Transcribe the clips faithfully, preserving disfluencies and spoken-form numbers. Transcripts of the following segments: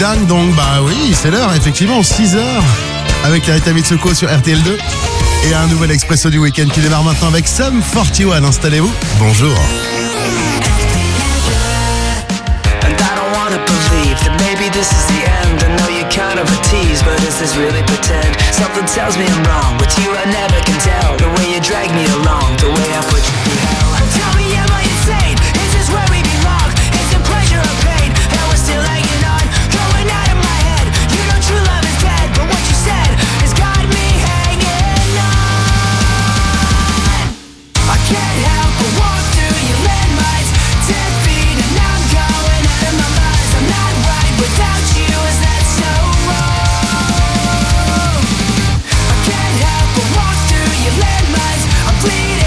dingue, donc bah oui, c'est l'heure, effectivement, six heures, avec la Rita Mitsuko sur R T L deux. Et un nouvel expresso du week-end qui démarre maintenant avec Sum quarante et un. Installez-vous. Bonjour. And I don't wanna believe that maybe this is the end. I know you're kind of a tease, but is this really pretend? Something tells me I'm wrong. With you I never can tell. The way you drag me along, the way I put you through hell. Tell me, am I insane? Is this where we belong? Is it pleasure or pain that we're still hanging on? Going out of my head. You know true love is dead, but what you said has got me hanging on. I can't help but walk through your landmines. Ten feet and I'm going out of my mind. I'm not right without you, is that so wrong? I can't help but walk through your landmines. I'm bleeding.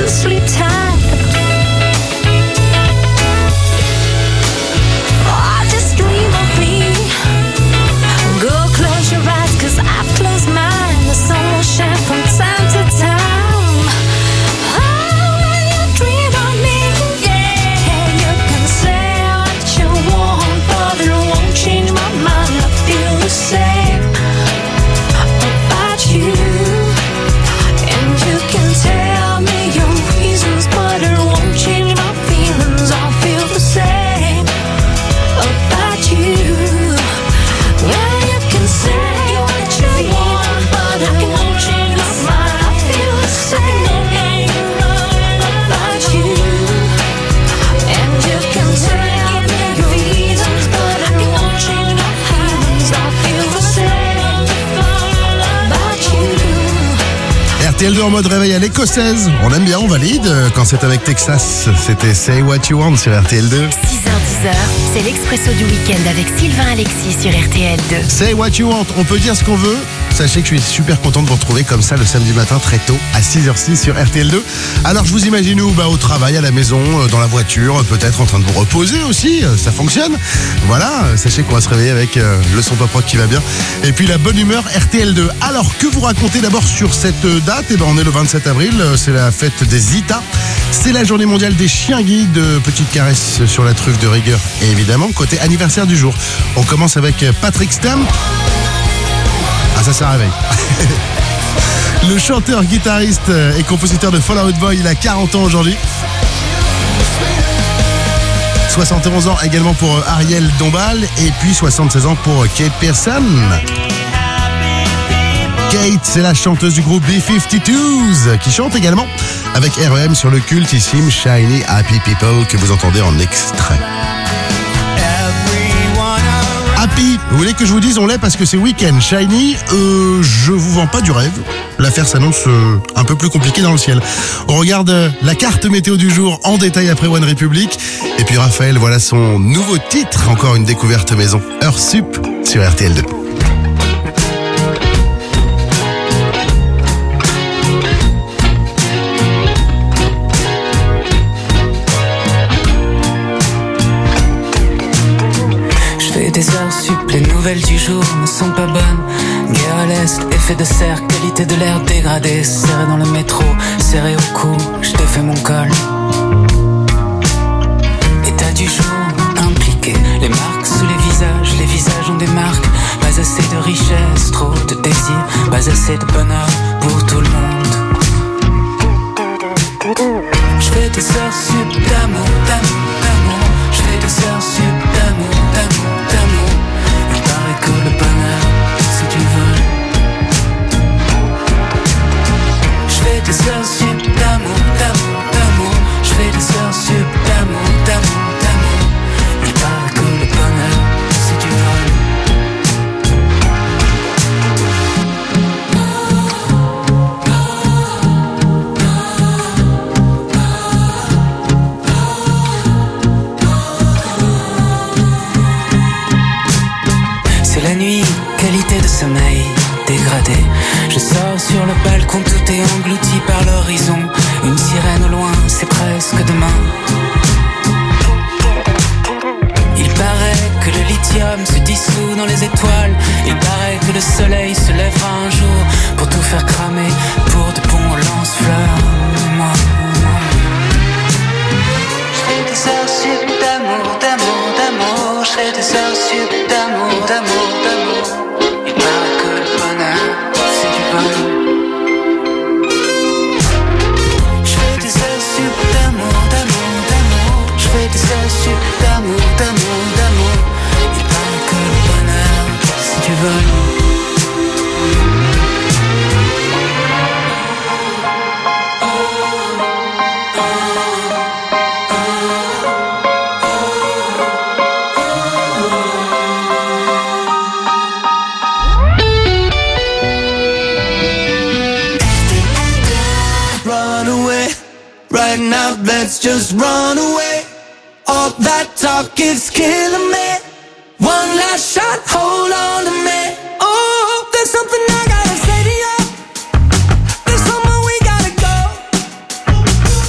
sleep tight. Oh, just dream of me. Go close your eyes, cause I've closed mine. The sun will shine from time to time. Oh, when you dream of me, yeah, you can say what you want, but it won't change my mind. I feel the same about you. And you can tell me your reasons, but it won't change my feelings. I feel the same about you. Yeah, you can say what you want, but it won't change my mind. I feel the same about you. And you can tell me your reasons, but it won't change my feelings. I feel the same about you. R T L deux en mode réveil à l'écossaise. On aime bien, on valide. Quand c'est avec Texas, c'était Say What You Want sur R T L deux. six heures dix, c'est l'Expresso du week-end avec Sylvain Alexis sur R T L deux. Say What You Want, on peut dire ce qu'on veut. Sachez que je suis super content de vous retrouver comme ça le samedi matin très tôt à six heures six sur R T L deux. Alors je vous imagine où bah, au travail, à la maison, dans la voiture, peut-être en train de vous reposer aussi, ça fonctionne. Voilà, sachez qu'on va se réveiller avec euh, le son pop rock qui va bien. Et puis la bonne humeur R T L deux. Alors que vous racontez d'abord sur cette date? Eh ben on est le vingt-sept avril, c'est la fête des Ita. C'est la journée mondiale des chiens guides. Petite caresse sur la truffe de rigueur. Et évidemment, côté anniversaire du jour, on commence avec Patrick Stump. Ah ça, ça réveille. Le chanteur, guitariste et compositeur de Fall Out Boy, il a quarante ans aujourd'hui. soixante et onze ans également pour Ariel Dombal. Et puis soixante-seize ans pour Kate Pearson. Kate, c'est la chanteuse du groupe B cinquante-deux qui chante également avec R E M sur le cultissime Shiny Happy People que vous entendez en extrait. Happy, vous voulez que je vous dise on l'est parce que c'est week-end. Shiny, euh, je vous vends pas du rêve. L'affaire s'annonce euh, un peu plus compliquée dans le ciel. On regarde euh, la carte météo du jour en détail après One Republic. Et puis Raphaël, voilà son nouveau titre, encore une découverte maison. Heure Sup sur R T L deux. Des heures sup, les nouvelles du jour ne sont pas bonnes. Guerre à l'est, effet de serre, qualité de l'air dégradée. Serré dans le métro, serré au cou, je t'ai fait mon col. État du jour, impliqué. Les marques sous les visages, les visages ont des marques. Pas assez de richesse, trop de désir. Pas assez de bonheur pour tout le monde. Je fais des heures sup d'amour, d'amour, d'amour. Je fais des heures sup d'amour, d'amour. Que le bonheur, c'est du vol. Je fais des heures sup d'amour, d'amour, d'amour. Je fais des heures sup d'amour, d'amour, d'amour. Il paraît que le bonheur, c'est du vol. La nuit, qualité de sommeil dégradée. Je sors sur le balcon, tout est englouti par l'horizon. Une sirène au loin, c'est presque demain. Il paraît que le lithium se dissout dans les étoiles. Il paraît que le soleil se lèvera un jour pour tout faire cramer, pour de bons lance-fleurs. Moi, moi. Je fais des heures sup d'amour, d'amour, d'amour. Je fais des heures sup d'amour, d'amour, d'amour. Il paraît que le bonheur, c'est du vol. Je fais des heures sup d'amour, d'amour, d'amour. Je fais des heures sup d'amour, d'amour, d'amour. Il paraît que le bonheur, c'est du vol. Right now, let's just run away. All that talk is killing me. One last shot, hold on to me. Oh, there's something I gotta say to you. There's somewhere we gotta go.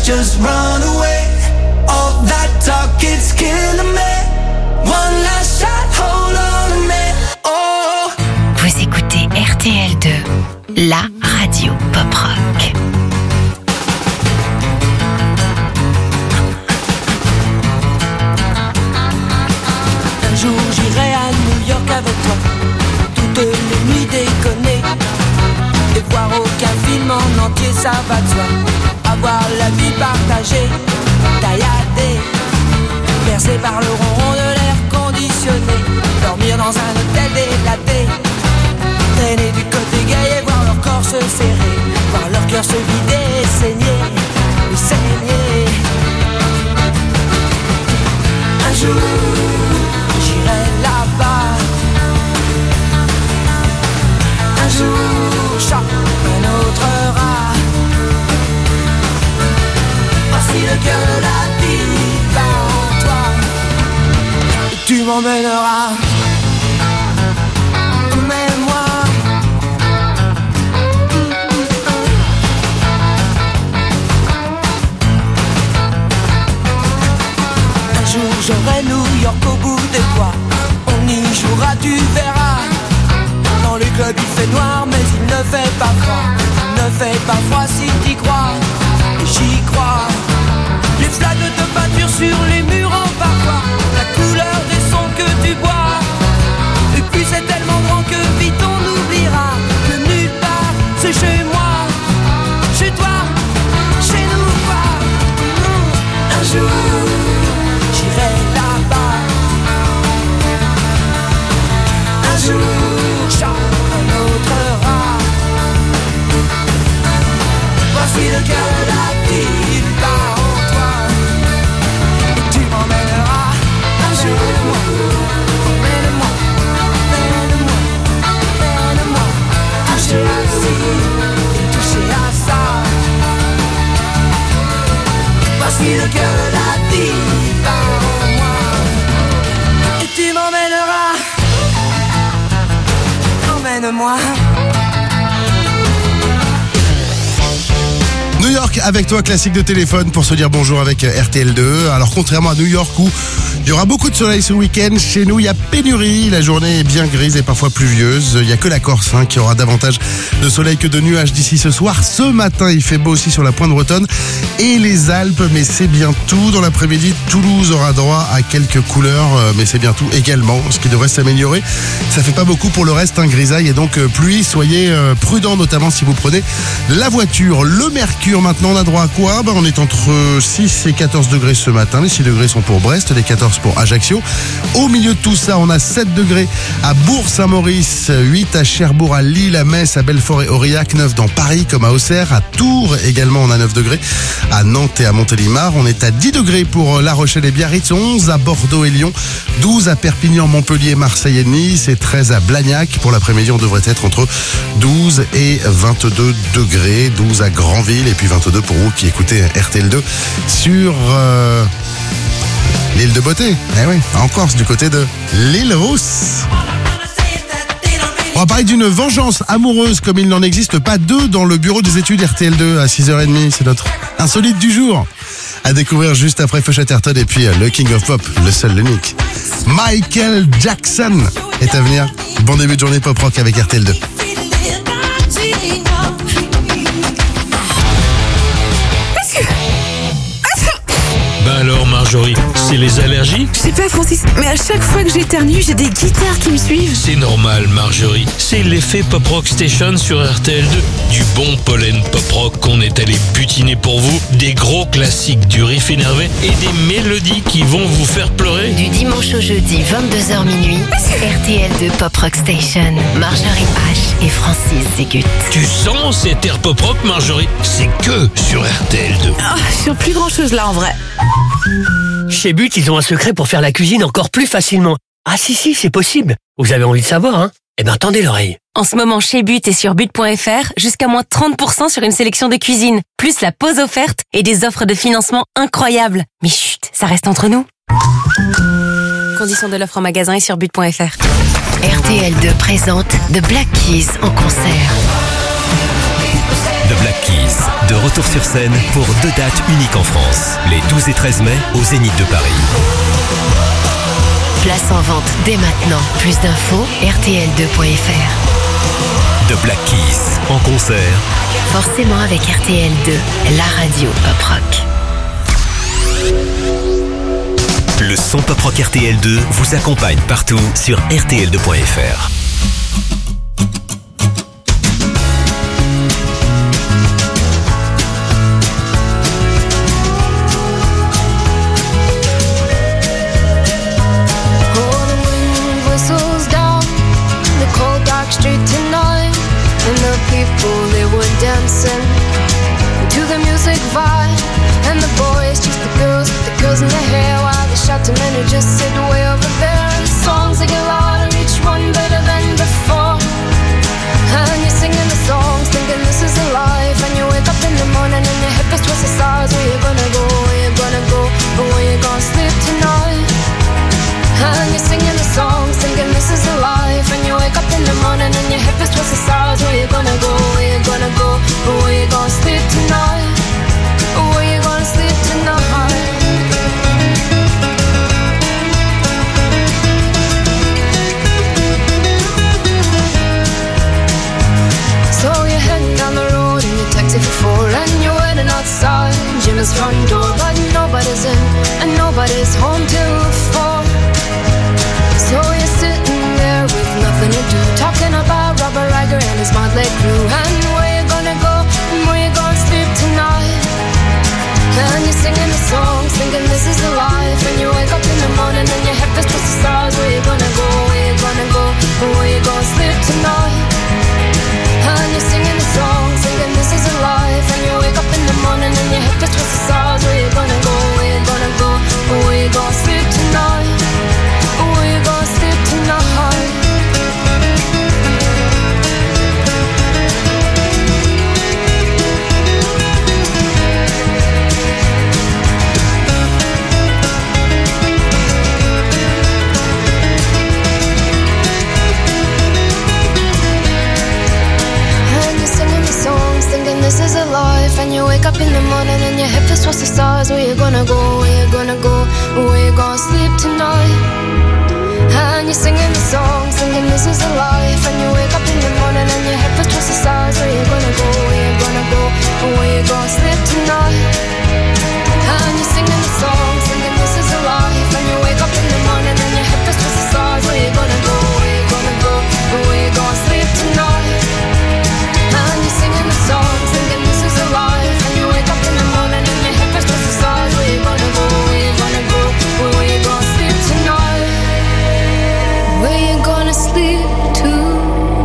just run away. All that talk, it's killing me. One last shot, hold on to me. Oh. Vous écoutez R T L deux, la radio pop rock. Un jour j'irai à New York avec toi, toutes les nuits déconner, et voir aucun film en entier, ça va de soi. Avoir la vie partagée, tailladée, bercée par le ronron de l'air conditionné, dormir dans un hôtel délaté, traîner du côté gay et voir leur corps se serrer, voir leur cœur se vider et saigner, et saigner. Un jour j'irai là-bas, un jour choc un autre rat. Voici le cœur de la vie bat en toi, et tu m'emmèneras. Emmène-moi. Un jour j'aurai New York au bout des doigts, on y jouera, tu verras. Dans le club il fait noir mais il ne fait pas froid, il ne fait pas froid si t'y crois, et j'y crois. Les flaques de peinture sur les murs en parfois, la couleur des sons que tu bois. Et puis c'est tellement grand que vite on oubliera que nulle part c'est chez moi, chez toi, chez nous quoi. Un jour j'irai là-bas, un jour chante un autre rat. Voici le cœur de la ville bat en toi, et tu m'emmèneras un jour. Emmène-moi, emmène-moi, emmène-moi, toucher à ci et toucher à ça. Voici le cœur de la ville bat en moi, et tu m'emmèneras. Emmène-moi. New York avec toi, classique de téléphone pour se dire bonjour avec R T L deux. Alors contrairement à New York où il y aura beaucoup de soleil ce week-end, chez nous il y a pénurie, la journée est bien grise et parfois pluvieuse. Il n'y a que la Corse hein, qui aura davantage de soleil que de nuages d'ici ce soir. Ce matin il fait beau aussi sur la pointe bretonne et les Alpes, mais c'est bien tout. Dans l'après-midi, Toulouse aura droit à quelques couleurs, mais c'est bien tout également, ce qui devrait s'améliorer. Ça fait pas beaucoup pour le reste, hein, grisaille et donc euh, pluie. Soyez euh, prudents, notamment si vous prenez la voiture. Le mercure maintenant, on a droit à quoi? Ben, on est entre six et quatorze degrés ce matin. Les six degrés sont pour Brest, les quatorze pour Ajaccio. Au milieu de tout ça, on a sept degrés à Bourg-Saint-Maurice, huit à Cherbourg, à Lille, à Metz, à Belfort et Aurillac, neuf dans Paris comme à Auxerre, à Tours également on a neuf degrés, à Nantes et à Montélimar, on est à dix degrés pour La Rochelle et Biarritz, onze à Bordeaux et Lyon, douze à Perpignan, Montpellier, Marseille et Nice et treize à Blagnac. Pour l'après-midi, on devrait être entre douze et vingt-deux degrés, douze à Granville et puis vingt-deux pour vous qui écoutez R T L deux sur euh, l'île de Beauté. Eh oui, en Corse, du côté de l'île Rousse. On va parler d'une vengeance amoureuse comme il n'en existe pas deux dans le bureau des études R T L deux à six heures trente. C'est notre insolite du jour. À découvrir juste après Full Chatterton et puis le King of Pop, le seul, l'unique. Michael Jackson est à venir. Bon début de journée pop rock avec R T L deux. Bah alors Marjorie, c'est les allergies? Je sais pas Francis, mais à chaque fois que j'éternue, j'ai des guitares qui me suivent. C'est normal Marjorie, c'est l'effet Pop Rock Station sur R T L deux. Du bon pollen pop rock qu'on est allé butiner pour vous, des gros classiques du riff énervé et des mélodies qui vont vous faire pleurer. Du dimanche au jeudi, vingt-deux heures minuit, R T L deux Pop Rock Station. Marjorie H et Francis Zégut. Tu sens cet air pop rock Marjorie? C'est que sur R T L deux. Oh, sur plus grand chose là en vrai. Chez But, ils ont un secret pour faire la cuisine encore plus facilement. Ah si, si, c'est possible. Vous avez envie de savoir, hein? Eh ben, tendez l'oreille. En ce moment, chez But et sur but point f r, jusqu'à moins trente pour cent sur une sélection de cuisine, plus la pause offerte et des offres de financement incroyables. Mais chut, ça reste entre nous. Conditions de l'offre en magasin et sur but point f r. R T L deux présente The Black Keys en concert. The Black Keys, de retour sur scène pour deux dates uniques en France, les douze et treize mai au Zénith de Paris. Place en vente dès maintenant. Plus d'infos, R T L deux point F R. The Black Keys, en concert. Forcément avec R T L deux, la radio pop rock. Le son pop rock R T L deux vous accompagne partout sur R T L deux point F R. Too many just sit way over there. And the songs they get louder, each one better than before. And you're singing the songs, thinking this is a life. And you wake up in the morning and your hip is twisted sides. Where you gonna go? Where you gonna go? But where you gonna sleep tonight? And you're singing the songs, thinking this is a life. And you wake up in the morning and your hip is twisted sides. Where you gonna go? Where you gonna go? But where you gonna sleep tonight? Where you gonna sleep tonight? So you're heading down the road in your taxi for four, and you're waiting outside Jim's front door, but nobody's in and nobody's home till four. So you're sitting there with nothing to do, talking about Robert Riger and his motley crew, and where you gonna go and where you gonna sleep tonight. And you're singing the songs, thinking this is the life. And you wake up in the morning and your head is twisted stars. Where you gonna go, where you gonna go, and where you gonna sleep tonight. And you're singing the song, thinking this is a life. And you wake up in the morning and your hip is twisted stars. Where you gonna go, where you gonna go, and where you gonna sleep tonight. Where you gonna sleep tonight. Thinking this is a life. And you wake up in the morning and your hip is twisted stars. Where you gonna go, where you gonna go, where you gonna sleep tonight. And you're singing the songs, thinking this is a life. And you wake up in the morning and your hip is twisted stars. Where you gonna go, where you gonna go, where you gonna sleep tonight. And you're singing the songs, thinking this is a life. And you wake up in the morning and your hip is twisted stars. Where you gonna go, where you gonna go, where you gonna sleep tonight. And you're singing the songs, thinking this is a life. And you wake up in the morning and your hip is twisted stars. Where you gonna go, where you gonna go, where you gonna sleep tonight. Where you gonna sleep tonight.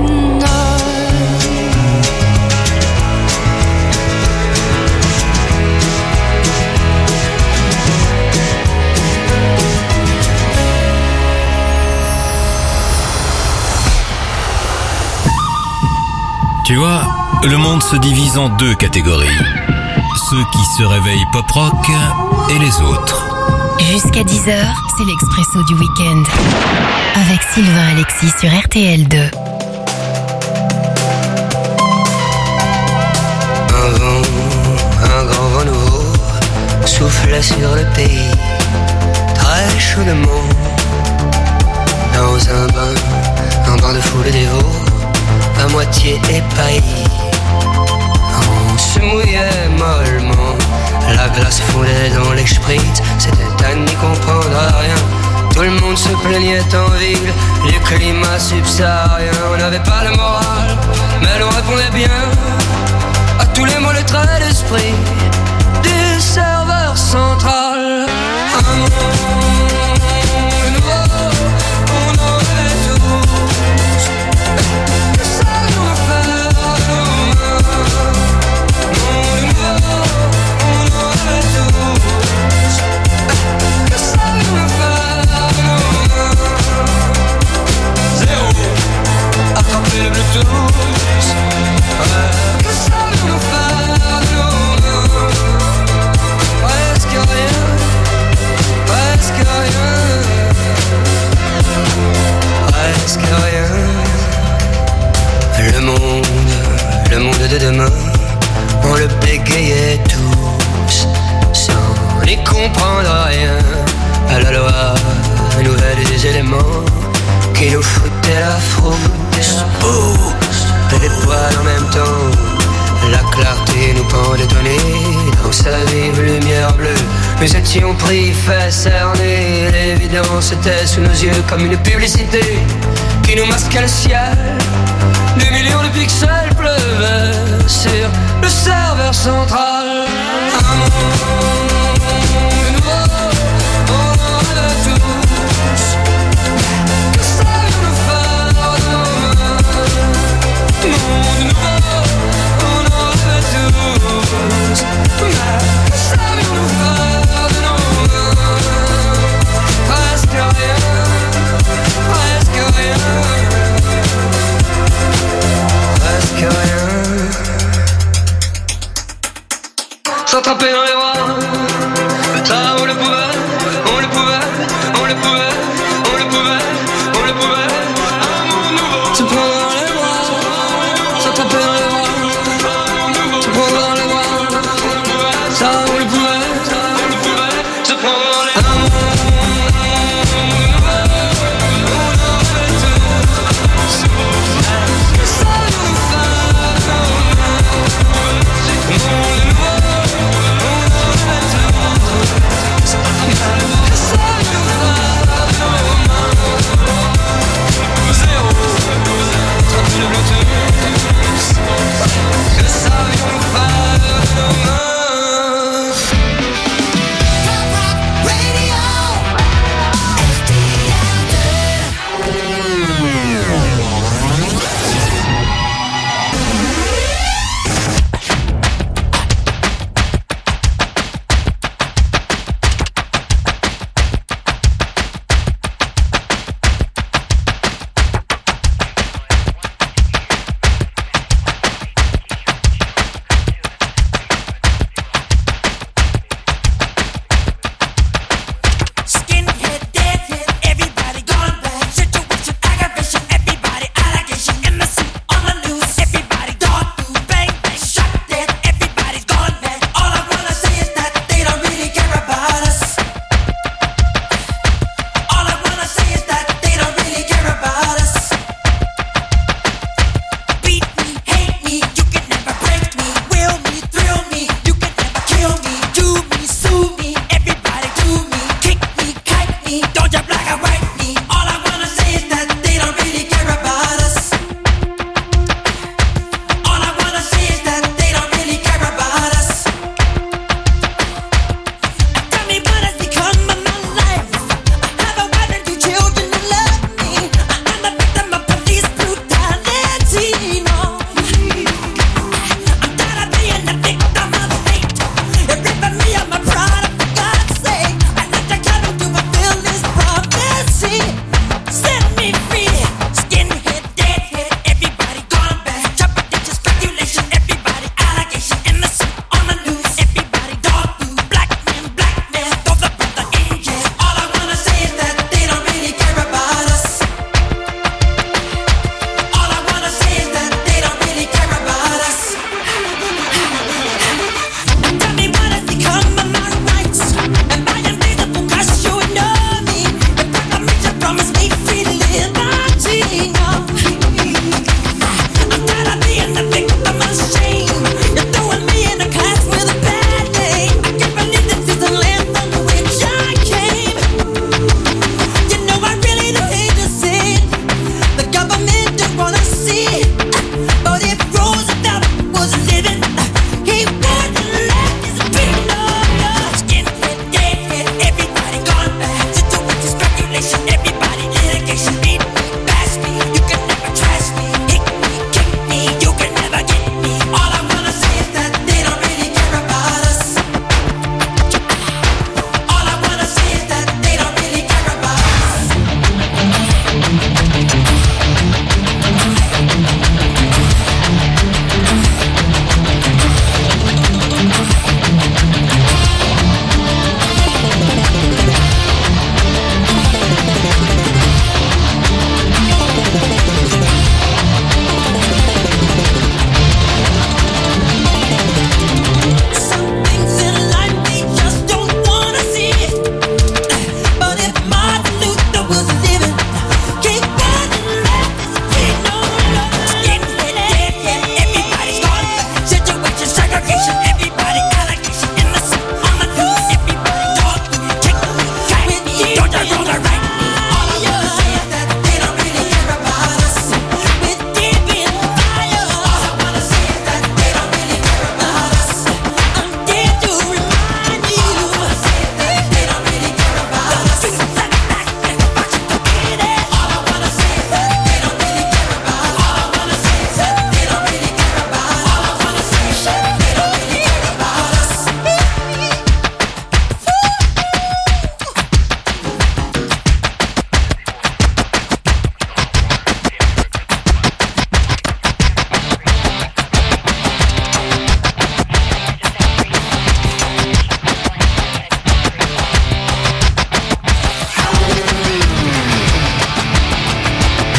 Tu vois, le monde se divise en deux catégories. Ceux qui se réveillent pop-rock et les autres. Jusqu'à dix heures, c'est l'Expresso du week-end. Avec Sylvain Alexis sur R T L deux. Un vent, un grand vent nouveau souffle sur le pays, très chaudement. Dans un bain, un bain de foule dévot, à moitié épaillis. On se mouillait mollement, la glace fondait dans les sprites, c'était à n'y comprendre rien. Tout le monde se plaignait en ville du climat subsaharien. On n'avait pas le moral, mais l'on répondait bien à tous les mots, les traits d'esprit du serveur central. Un monde nouveau, on en est tous. Que savons-nous faire demain? Monde nouveau, on en est tous. Que savons-nous faire demain? Zéro, attraper le Bluetooth. Ouais. Que savons-nous faire demain? Presque rien, presque Spooks, et les poils en même temps. La clarté nous pendait au nez, dans sa vive lumière bleue. Nous étions pris, fait cerner. L'évidence était sous nos yeux comme une publicité qui nous masquait le ciel. Des millions de pixels pleuvaient sur le serveur central. Un monde nouveau, on en rêve tous. Que savions-nous faire de nos mains? Monde nouveau, on en rêve tous. Mais que savions-nous faire de nos mains? Presque rien, presque rien. Presque rien. S'attraper dans les bras,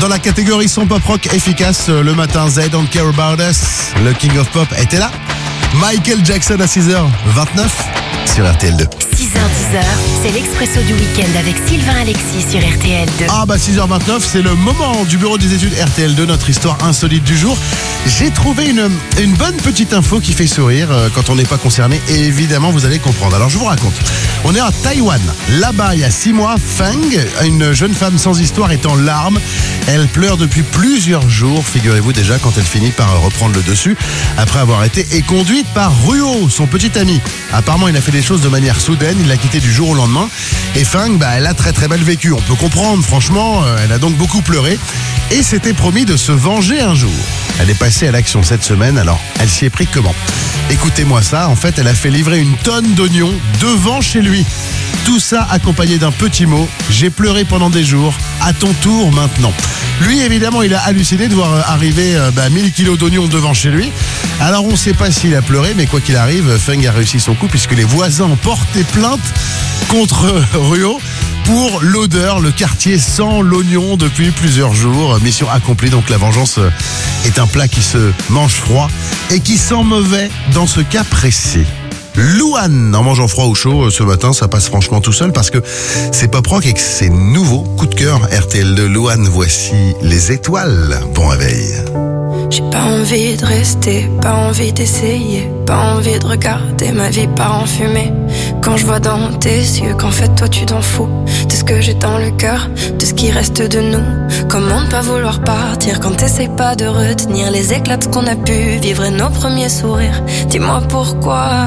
Dans la catégorie son pop rock efficace, le matin, They Don't Care About Us, le King of Pop était là. Michael Jackson à six heures vingt-neuf sur R T L deux. six heures dix, c'est l'expresso du week-end avec Sylvain Alexis sur R T L deux. Ah bah six heures vingt-neuf, c'est le moment du bureau des études R T L deux, notre histoire insolite du jour. J'ai trouvé une, une bonne petite info qui fait sourire euh, quand on n'est pas concerné, et évidemment vous allez comprendre. Alors je vous raconte. On est à Taïwan. Là-bas, il y a six mois, Feng, une jeune femme sans histoire, est en larmes. Elle pleure depuis plusieurs jours, figurez-vous déjà, quand elle finit par reprendre le dessus, après avoir été éconduite par Ruo, son petit ami. Apparemment, il a fait des choses de manière soudaine, il l'a quitté du jour au lendemain. Et Feng, bah, elle a très très mal vécu, on peut comprendre, franchement, euh, elle a donc beaucoup pleuré. Et s'était promis de se venger un jour. Elle est passée à l'action cette semaine, alors elle s'y est pris comment ? Écoutez-moi ça, en fait, elle a fait livrer une tonne d'oignons devant chez lui. Tout ça accompagné d'un petit mot, j'ai pleuré pendant des jours, à ton tour maintenant. Lui, évidemment, il a halluciné de voir arriver euh, bah, mille kilos d'oignons devant chez lui. Alors, on ne sait pas s'il a pleuré, mais quoi qu'il arrive, Feng a réussi son coup puisque les voisins ont porté plainte contre Ruo pour l'odeur. Le quartier sent l'oignon depuis plusieurs jours. Mission accomplie, donc la vengeance est un plat qui se mange froid et qui sent mauvais dans ce cas précis. Louane, en mangeant froid ou chaud, ce matin, ça passe franchement tout seul parce que c'est pop rock et que c'est nouveau. Coup de cœur, R T L deux, Louane, voici les étoiles. Bon réveil. J'ai pas envie de rester, pas envie d'essayer, pas envie de regarder ma vie part en fumée. Quand je vois dans tes yeux qu'en fait toi tu t'en fous de ce que j'ai dans le cœur, de ce qui reste de nous. Comment ne pas vouloir partir quand t'essayes pas de retenir les éclats de ce qu'on a pu vivre et nos premiers sourires. Dis-moi pourquoi.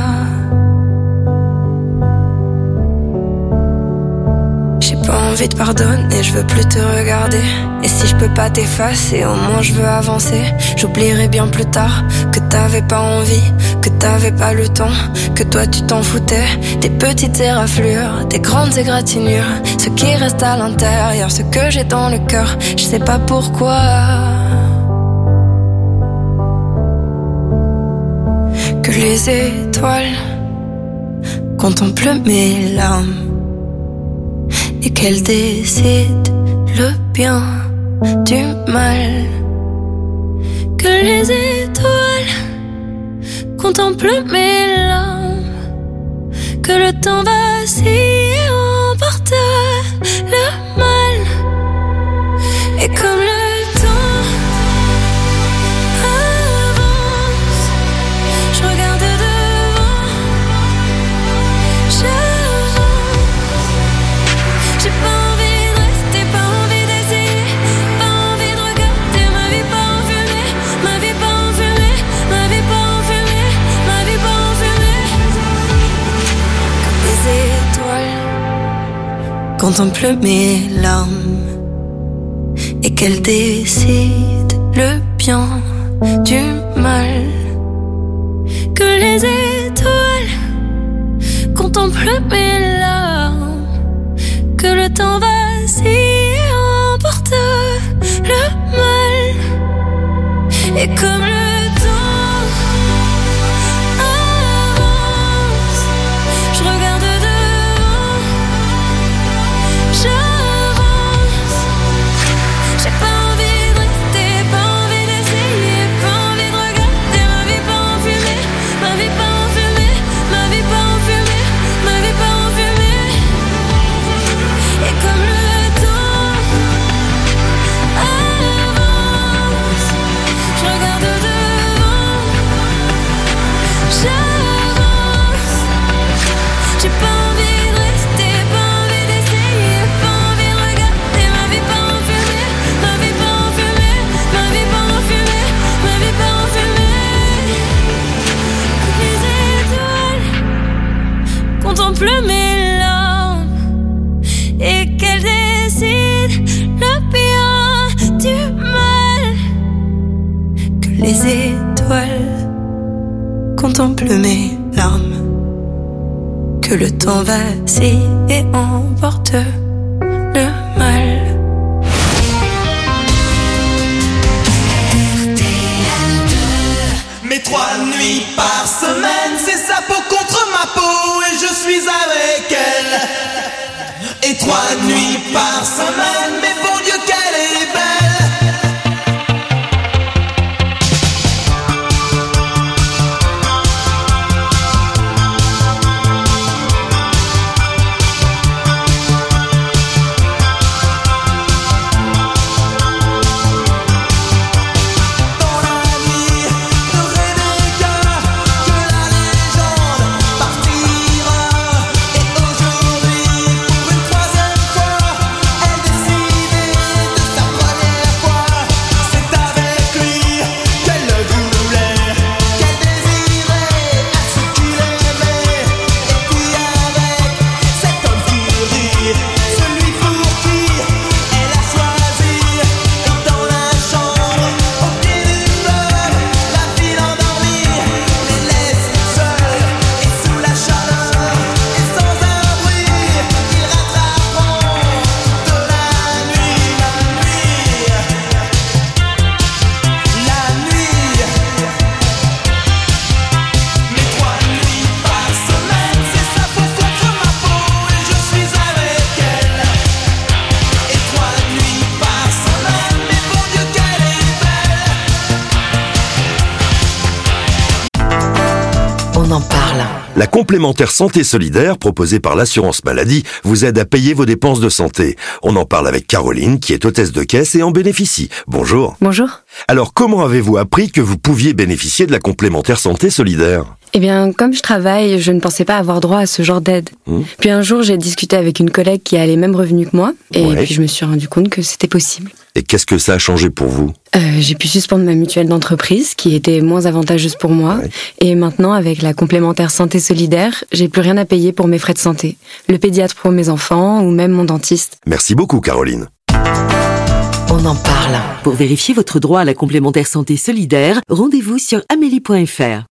J'ai pas envie de pardonner, je veux plus te regarder. Et si je peux pas t'effacer, au moins je veux avancer. J'oublierai bien plus tard que t'avais pas envie, que t'avais pas le temps, que toi tu t'en foutais. Des petites éraflures, des grandes égratignures, ce qui reste à l'intérieur, ce que j'ai dans le cœur, je sais pas pourquoi. Que les étoiles contemplent mes larmes et qu'elle décide le bien du mal. Que les étoiles contemplent mes larmes, que le temps vacille et emporte le mal. Et comme le temps avance, je regarde devant, j'avance. J'ai pas envie de rester, pas envie d'essayer, pas envie de regarder ma vie pas en fumée, ma vie pas en fumée, ma vie pas en fumée, ma vie pas en fumée. Comme les étoiles contemplent mes larmes et qu'elles décident le bien du mal. Que les étoiles contemplent mes larmes, que le temps vacille et emporte le mal. Et comme le temps avance, je regarde devant, j'avance. J'ai pas envie de rester, pas envie d'essayer, pas envie de regarder ma vie pas en fumée, ma vie pas en fumée, ma vie pas en fumée, ma vie pas en fumée. Et comme le temps avance, je regarde devant, j'avance. J'ai pas envie de rester, pas envie d'essayer, pas envie de regarder ma vie pas en fumée, ma vie pas en fumée, ma vie pas en fumée, ma vie pas en fumée. Les étoiles contemplent mes larmes et qu'elles décident le bien du mal. Que les étoiles contemplent mes larmes, que le temps vacille et emporte le mal. Mais trois nuits par semaine, c'est sa peau contre ma peau et je suis avec elle. Et trois nuits par semaine, mais bon Dieu qu'elle est belle. La complémentaire santé solidaire proposée par l'assurance maladie vous aide à payer vos dépenses de santé. On en parle avec Caroline qui est hôtesse de caisse et en bénéficie. Bonjour. Bonjour. Alors comment avez-vous appris que vous pouviez bénéficier de la complémentaire santé solidaire ? Eh bien, comme je travaille, je ne pensais pas avoir droit à ce genre d'aide. Mmh. Puis un jour, j'ai discuté avec une collègue qui a les mêmes revenus que moi, et ouais. puis je me suis rendu compte que c'était possible. Et qu'est-ce que ça a changé pour vous ? euh, J'ai pu suspendre ma mutuelle d'entreprise, qui était moins avantageuse pour moi, ouais. et maintenant, avec la complémentaire santé solidaire, j'ai plus rien à payer pour mes frais de santé. Le pédiatre pour mes enfants, ou même mon dentiste. Merci beaucoup, Caroline. On en parle. Pour vérifier votre droit à la complémentaire santé solidaire, rendez-vous sur amélie point f r.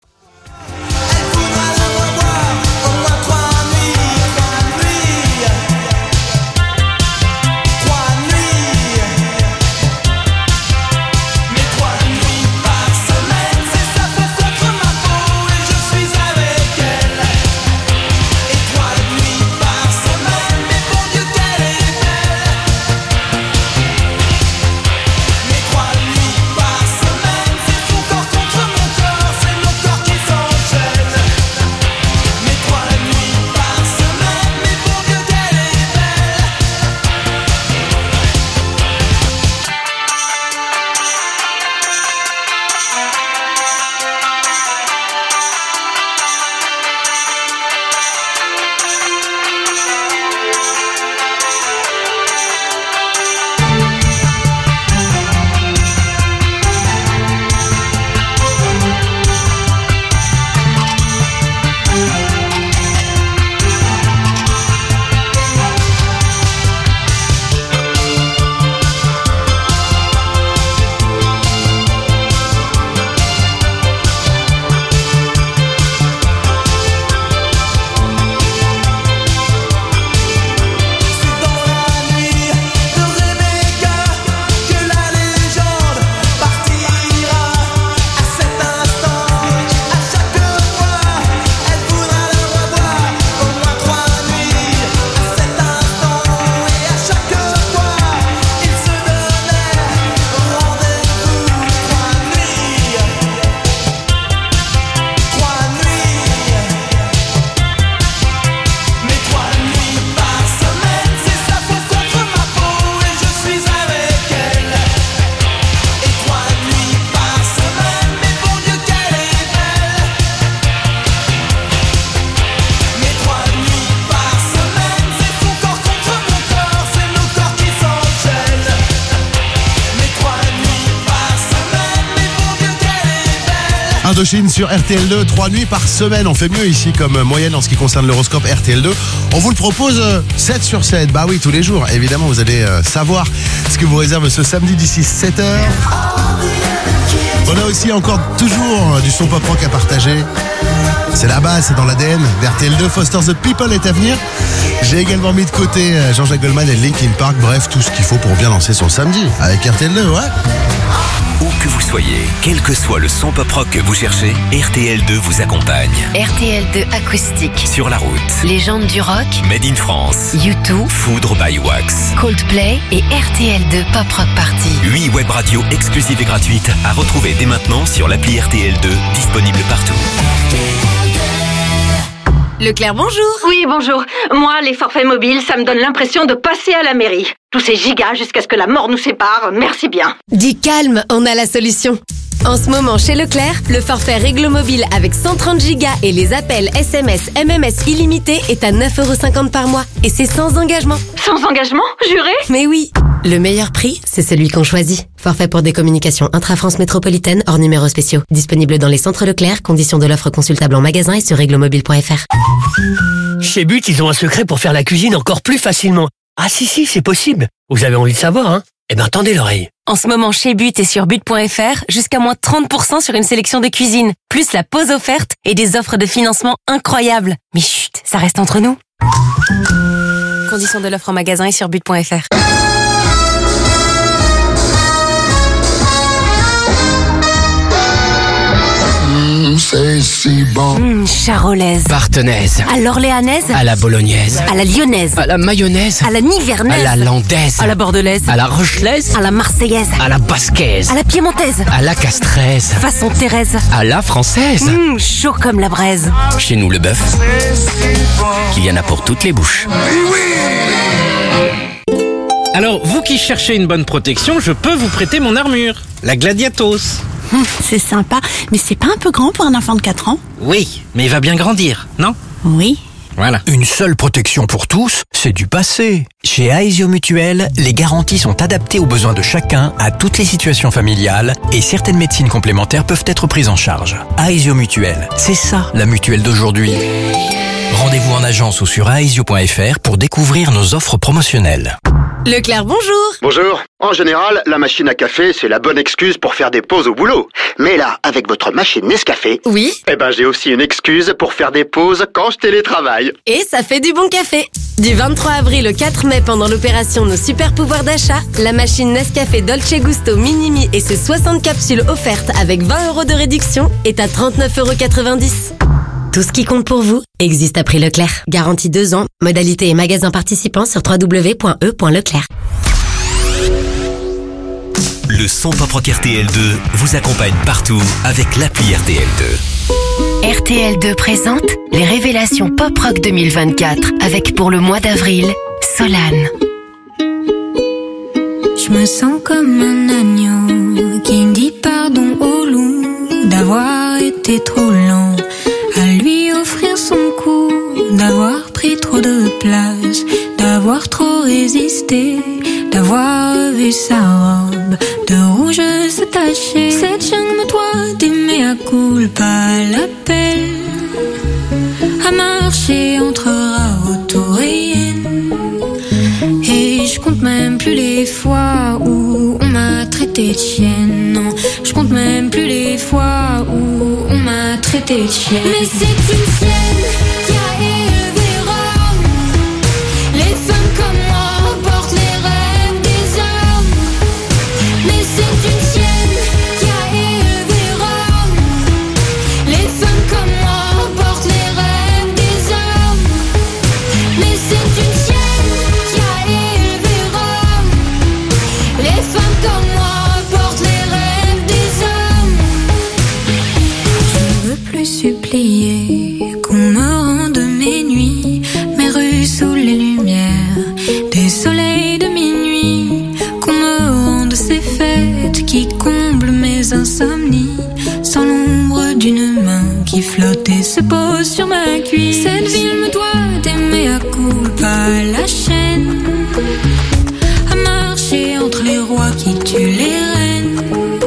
Indochine sur R T L deux, trois nuits par semaine. On fait mieux ici comme moyenne en ce qui concerne l'horoscope R T L deux. On vous le propose sept sur sept. Bah oui, tous les jours. Évidemment, vous allez savoir ce que vous réserve ce samedi d'ici sept heures. On a aussi encore toujours du son pop rock à partager. C'est la base, c'est dans l'A D N d'R T L deux. Foster the People est à venir. J'ai également mis de côté Jean-Jacques Goldman et Linkin Park. Bref, tout ce qu'il faut pour bien lancer son samedi avec R T L deux, ouais. Où que vous soyez, quel que soit le son pop rock que vous cherchez, R T L deux vous accompagne. R T L deux acoustique. Sur la route. Légende du rock. Made in France. U deux. Foudre by Wax. Coldplay et R T L deux Pop Rock Party. huit web radios exclusives et gratuites à retrouver dès maintenant sur l'appli R T L deux, disponible partout. Leclerc, bonjour. Oui, bonjour. Moi, les forfaits mobiles, ça me donne l'impression de passer à la mairie. Tous ces gigas jusqu'à ce que la mort nous sépare, merci bien. Dis calme, on a la solution. En ce moment, chez Leclerc, le forfait Réglo Mobile avec cent trente gigas et les appels S M S, M M S illimités est à neuf euros cinquante par mois. Et c'est sans engagement. Sans engagement, juré ? Mais oui. Le meilleur prix, c'est celui qu'on choisit. Forfait pour des communications intra-France métropolitaine hors numéros spéciaux. Disponible dans les centres Leclerc. Conditions de l'offre consultable en magasin et sur réglomobile point f r. Chez But, ils ont un secret pour faire la cuisine encore plus facilement. Ah si, si, c'est possible. Vous avez envie de savoir, hein ? Eh ben, tendez l'oreille. En ce moment, chez But et sur but point f r, jusqu'à moins trente pour cent sur une sélection de cuisine. Plus la pause offerte et des offres de financement incroyables. Mais chut, ça reste entre nous. Conditions de l'offre en magasin et sur but point f r. c'est si bon. Mmh, charolaise. Partenaise. À l'orléanaise. À la bolognaise. À la lyonnaise. À la mayonnaise. À la nivernaise. À la landaise. À la bordelaise. À la rochelaise. À la marseillaise. À la basquaise. À la piémontaise. À la castraise. Façon Thérèse. À la française. Mmh, chaud comme la braise. Chez nous, le bœuf, qu'il y en a pour toutes les bouches. Alors, vous qui cherchez une bonne protection, je peux vous prêter mon armure, la Gladiatos. Hum, c'est sympa, mais c'est pas un peu grand pour un enfant de quatre ans? Oui, mais il va bien grandir, non? Oui. Voilà. Une seule protection pour tous, c'est du passé. Chez Aesio Mutuel, les garanties sont adaptées aux besoins de chacun, à toutes les situations familiales, et certaines médecines complémentaires peuvent être prises en charge. Aesio Mutuel, c'est ça la mutuelle d'aujourd'hui. Rendez-vous en agence ou sur aesio point f r pour découvrir nos offres promotionnelles. Leclerc, bonjour. Bonjour. En général, la machine à café, c'est la bonne excuse pour faire des pauses au boulot. Mais là, avec votre machine Nescafé... Oui. Eh ben, j'ai aussi une excuse pour faire des pauses quand je télétravaille. Et ça fait du bon café. Du vingt-trois avril au quatre mai, pendant l'opération Nos super pouvoirs d'achat, la machine Nescafé Dolce Gusto Minimi et ses soixante capsules offertes avec vingt euros de réduction est à trente-neuf euros quatre-vingt-dix. Tout ce qui compte pour vous existe à prix Leclerc. Garantie deux ans. Modalité et magasins participants sur w w w point e point leclerc. Le son Pop Rock R T L deux vous accompagne partout avec l'appli R T L deux. R T L deux présente les révélations Pop Rock deux mille vingt-quatre avec pour le mois d'avril, Solane. Je me sens comme un agneau qui dit pardon au loup d'avoir été trop lent à lui offrir son cou, d'avoir pris trop de place, d'avoir trop résisté, d'avoir revu sa robe de rouge se tacher. Cette jungle me doit d'aimer à culpa l'appel à marcher entre rats et hyènes. Et je compte même plus les fois où on m'a traité de chienne. Non, je compte même plus les fois où on m'a traité de chienne. Mais c'est une chienne qui a élevé Rome. Les femmes comme moi portent les rêves des hommes. Mais c'est une chienne qui a élevé Rome. Les femmes comme moi portent les rêves des hommes. Mais c'est une chienne qui a élevé Rome. Les femmes comme moi portent les rêves des hommes. Je veux plus supplier qu'on me rende mes nuits, mes rues sous les lumières des soleils de minuit, qu'on me rende ces fêtes qui comblent mes insomnies, sans l'ombre d'une main qui flotte et se pose sur ma cuisse. Cette ville me doit d'aimer à culpa la chaîne, à marcher entre les rois qui tuent les reines.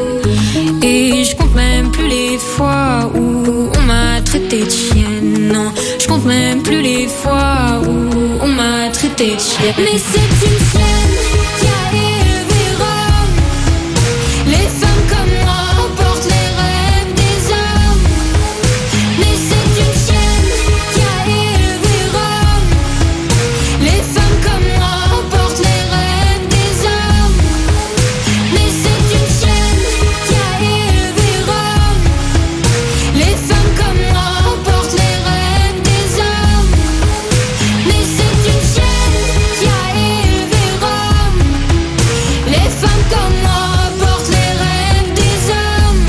Et je compte même plus les fois où on m'a traité de chienne. Non, je compte même plus les fois où on m'a traité de chienne. Mais c'est une chienne qui a élevé Rome. Les femmes comme moi portent les rêves des hommes. Mais c'est une chienne qui a élevé Rome. Les femmes comme moi portent les rêves des hommes. Mais c'est une chienne qui a élevé Rome. Les femmes comme moi portent les rêves des hommes. Mais c'est une chienne qui a élevé Rome. Les femmes comme moi portent les rêves des hommes.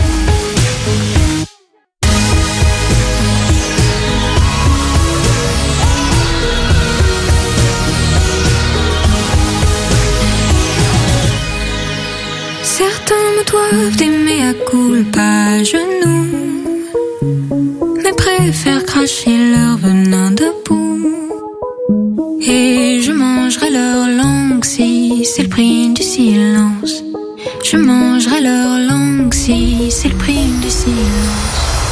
Certains me doivent d'aimer à culpa à genoux, mais préfèrent cracher leur venin debout. Et je mangerai leur langue si c'est le prix du silence. Je mangerai leur langue si c'est le prix du silence.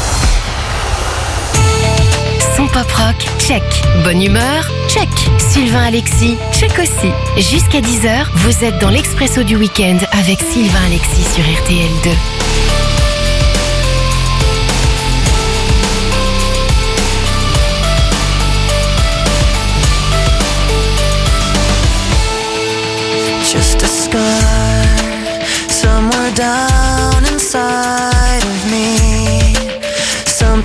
Son pop rock, check. Bonne humeur, check. Sylvain Alexis, check aussi. Jusqu'à dix heures, vous êtes dans l'Expresso du week-end avec Sylvain Alexis sur R T L deux. Just a scar somewhere down inside of me. Some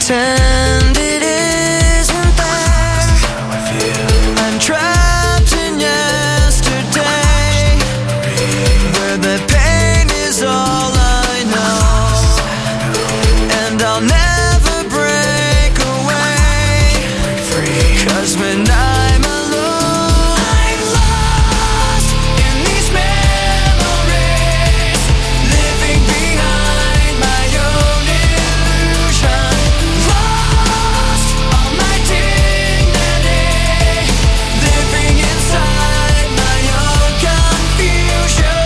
pretend it isn't there. I'm trapped in yesterday, where the pain is all I know, and I'll never break away, 'cause when I'm alone, I'm lost in these memories, living behind my own illusion, lost all my dignity, living inside my own confusion.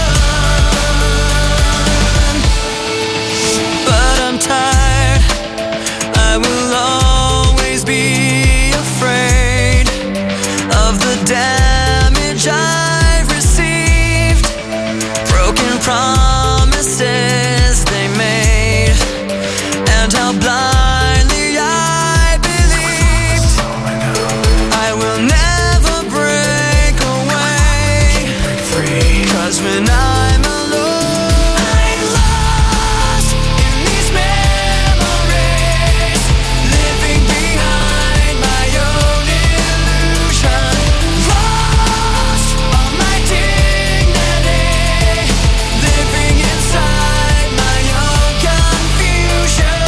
But I'm tired, I will always be afraid of the damage I've received, broken promises they made, and how blindly I believed. I will never break away, 'cause when I'm alone, I'm lost in these memories, living behind my own illusion, lost all my dignity, living inside my own confusion.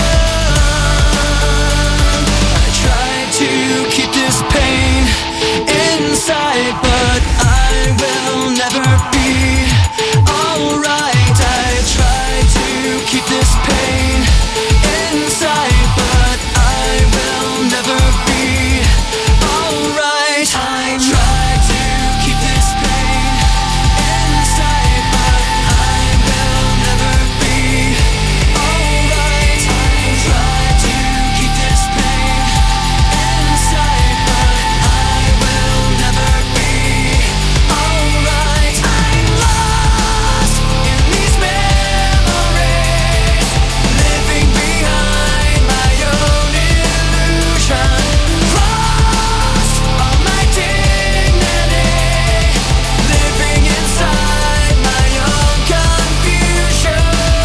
I try to keep this pain inside, but I will never be alright. I try to keep this pain inside, but I will never be alright. I try to keep this pain inside, but I will never be alright. I try to keep this pain inside, but I will never be alright. I'm lost in these memories, living behind my own illusion, lost all my dignity, living inside my own confusion.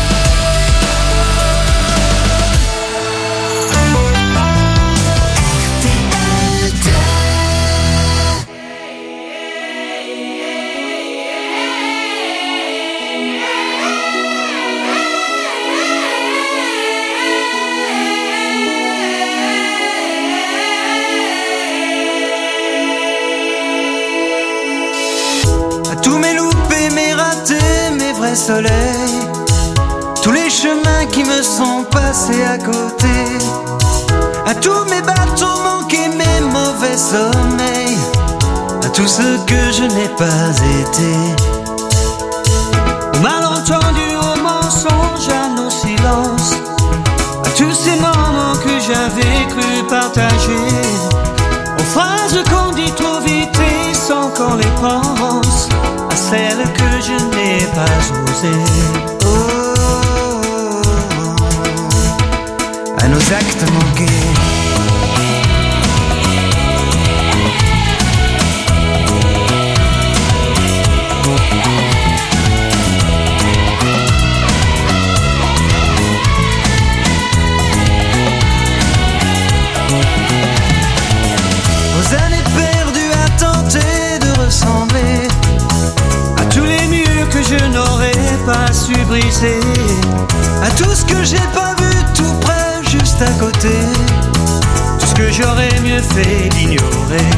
À tous mes loupés, mes ratés, mes vrais soleils, tous les chemins qui me sont passés à côté, à tous mes bateaux manqués, mes mauvais sommeils, à tout ce que je n'ai pas été, aux malentendus, aux mensonges, à nos silences, à tous ces moments que j'avais cru partager, aux phrases qu'on dit trop vite et sans qu'on les pense, à celles que je n'ai pas osées. Oh, à nos actes manqués. Aux années perdues à tenter de ressembler à tous les murs que je n'aurais pas su briser, à tout ce que j'ai pas vu tout près, juste à côté, tout ce que j'aurais mieux fait d'ignorer.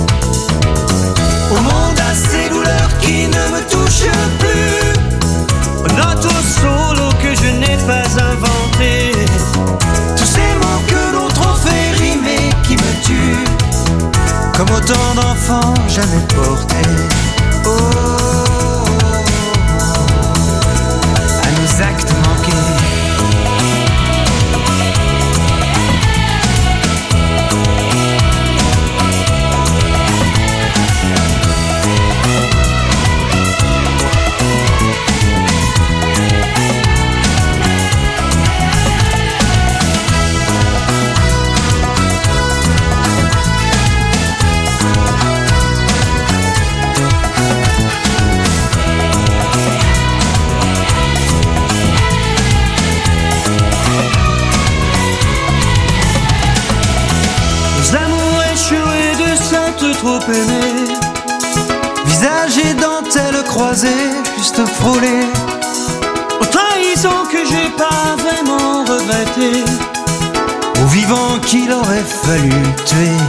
Au monde à ces douleurs qui ne me touchent plus, aux notes au solo que je n'ai pas inventé, tous ces mots que l'on trop fait rimer qui me tuent, comme autant d'enfants jamais portés. Oh, à nos actes manqués. trop aimé. Visage et dentelle croisée, juste frôlé. Aux trahisons que j'ai pas vraiment regrettées, aux vivants qu'il aurait fallu tuer.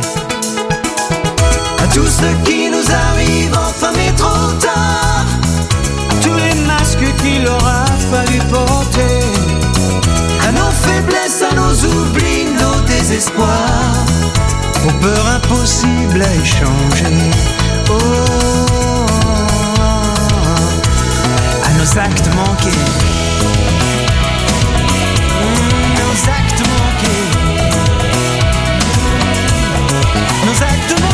À tout ce qui nous arrive enfin mais trop tard, à tous les masques qu'il aura fallu porter, à nos faiblesses, à nos oublis, nos désespoirs, aux peurs impossibles à échanger. Oh, à nos actes manqués, nos actes manqués, nos actes manqués.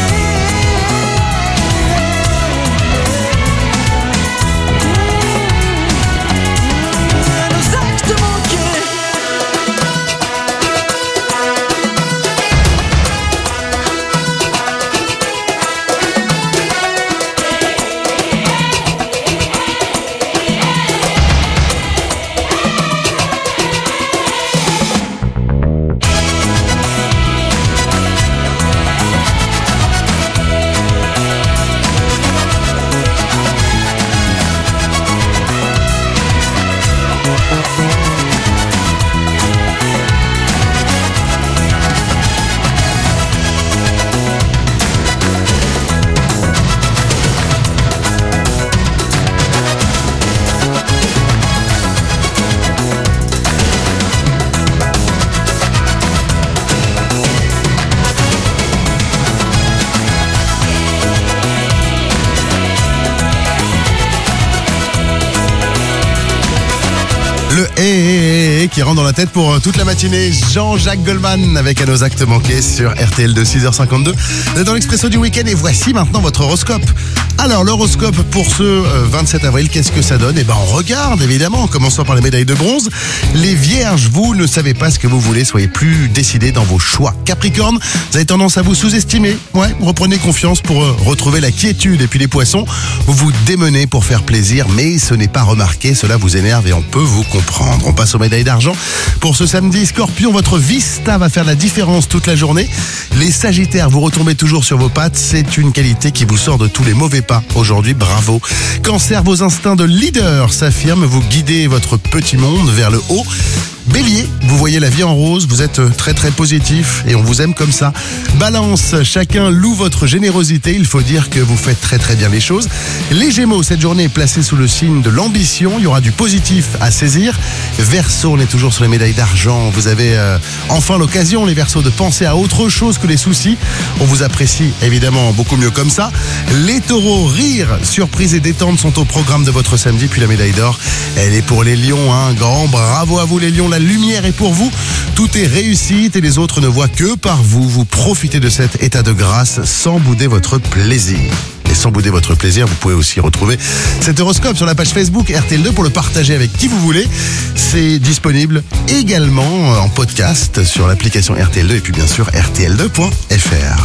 Le hé hé qui rentre dans la tête pour toute la matinée. Jean-Jacques Goldman avec À nos actes manqués sur R T L de six heures cinquante-deux. Vous êtes dans l'Expresso du week-end et voici maintenant votre horoscope. Alors l'horoscope pour ce vingt-sept avril, qu'est-ce que ça donne? Eh ben on regarde évidemment, en commençant par les médailles de bronze. Les vierges, vous ne savez pas ce que vous voulez, soyez plus décidés dans vos choix. Capricorne, vous avez tendance à vous sous-estimer. Ouais, reprenez confiance pour retrouver la quiétude. Et puis les poissons, vous vous démenez pour faire plaisir, mais ce n'est pas remarqué, cela vous énerve et on peut vous comprendre. On passe aux médailles d'argent. Pour ce samedi, Scorpion, votre vista va faire la différence toute la journée. Les Sagittaires, vous retombez toujours sur vos pattes, c'est une qualité qui vous sort de tous les mauvais pas aujourd'hui, bravo. Cancer, vos instincts de leader s'affirment, vous guidez votre petit monde vers le haut. Bélier, vous voyez la vie en rose, vous êtes très très positif et on vous aime comme ça. Balance, chacun loue votre générosité, il faut dire que vous faites très très bien les choses. Les Gémeaux, cette journée est placée sous le signe de l'ambition, il y aura du positif à saisir. Verseau, on est toujours sur les médailles d'argent, vous avez euh, enfin l'occasion les Verseaux de penser à autre chose que les soucis. On vous apprécie évidemment beaucoup mieux comme ça. Les Taureaux, rire, surprise et détente sont au programme de votre samedi, puis la médaille d'or, elle est pour les Lions, un hein. Grand bravo à vous les Lions. La lumière est pour vous, tout est réussite et les autres ne voient que par vous. Vous profitez de cet état de grâce sans bouder votre plaisir. Et sans bouder votre plaisir, vous pouvez aussi retrouver cet horoscope sur la page Facebook R T L deux pour le partager avec qui vous voulez. C'est disponible également en podcast sur l'application R T L deux et puis bien sûr R T L deux point F R.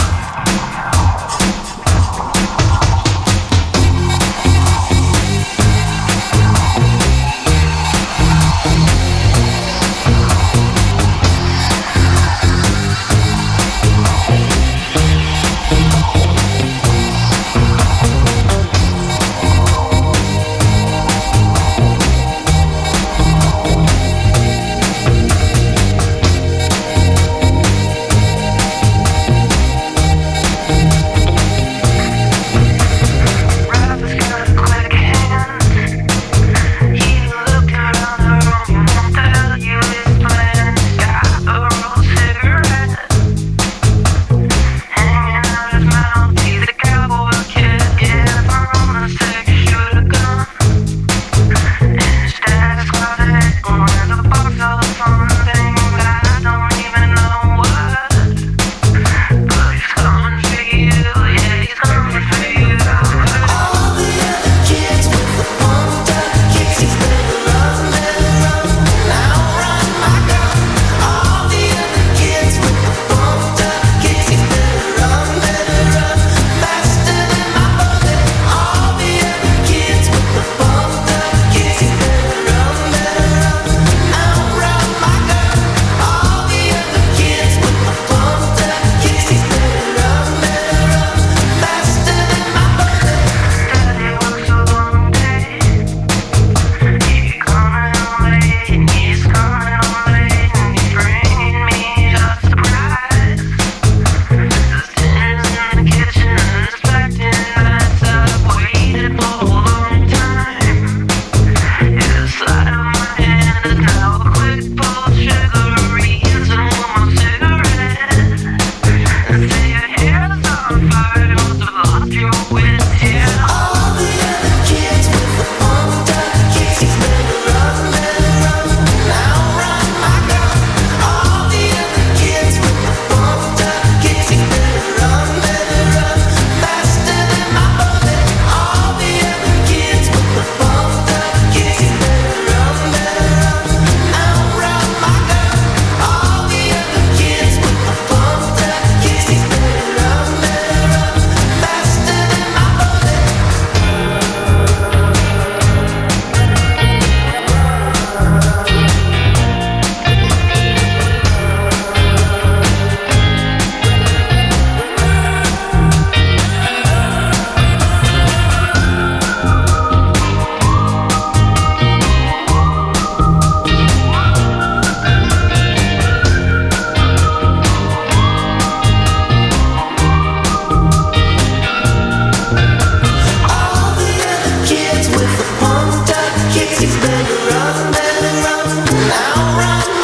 run.